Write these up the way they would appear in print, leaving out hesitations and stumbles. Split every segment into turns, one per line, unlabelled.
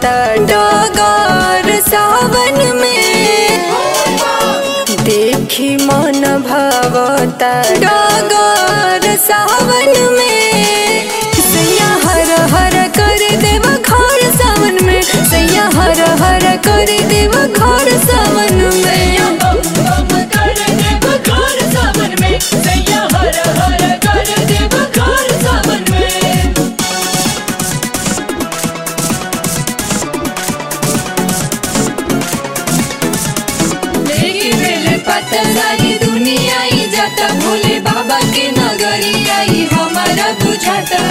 सजावता डगर सावन में, देखी मन भावता डगर सावन में। सैया हर हर कर देव घर सावन में, सैया हर हर कर देव घर सावन में। सारी दुनिया ही जाता, भोले बाबा के नगरी आई हमारा बुझाता।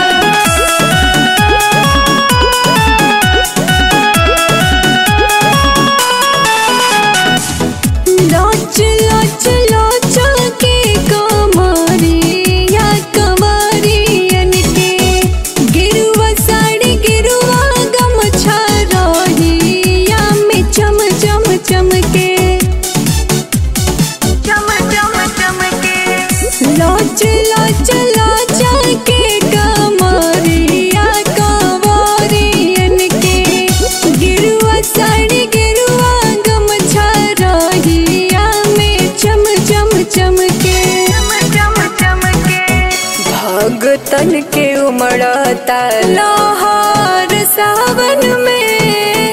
लॉच लॉच लॉच के कमरिया कमरियन के, गिरुआ साड़ी गिरुआ गमछा रहिया में चम चम चमके, लॉच लॉच लॉच के कमरिया कंवरियन के, गिरुआ साड़ी गिरुआ गमछा रहिया में चम चम चमके। भगतन के उमड़ता लहर सावन में,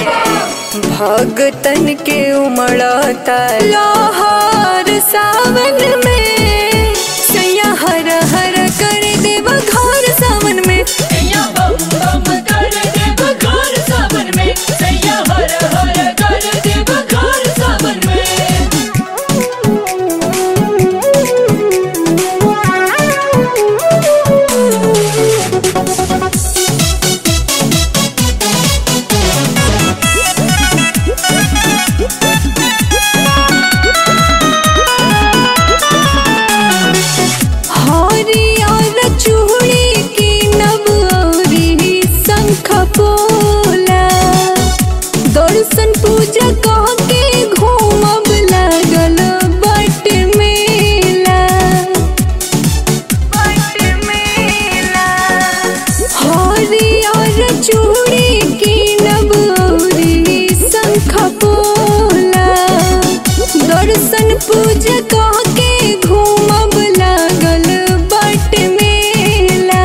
भगतन के उमड़ता लहर सावन में। सैया हर हर कर देव घर सावन में, सैया बम बम कर देव घर सावन में, सैया हर हर कर देव घर सावन में। दर्शन पूजा कह के घूमब लागल बट मेला, हरियर चूड़ी कीनब औरी शंख पोला। दर्शन पूजा कह के घूमब लागल बट मेला,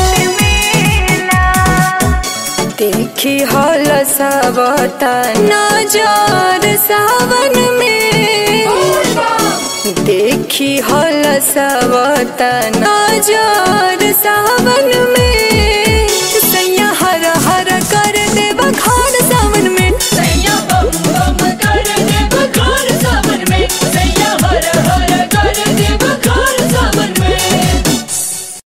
देखी हल सावता नजर सावन में, देखी हल सावता नजर सावन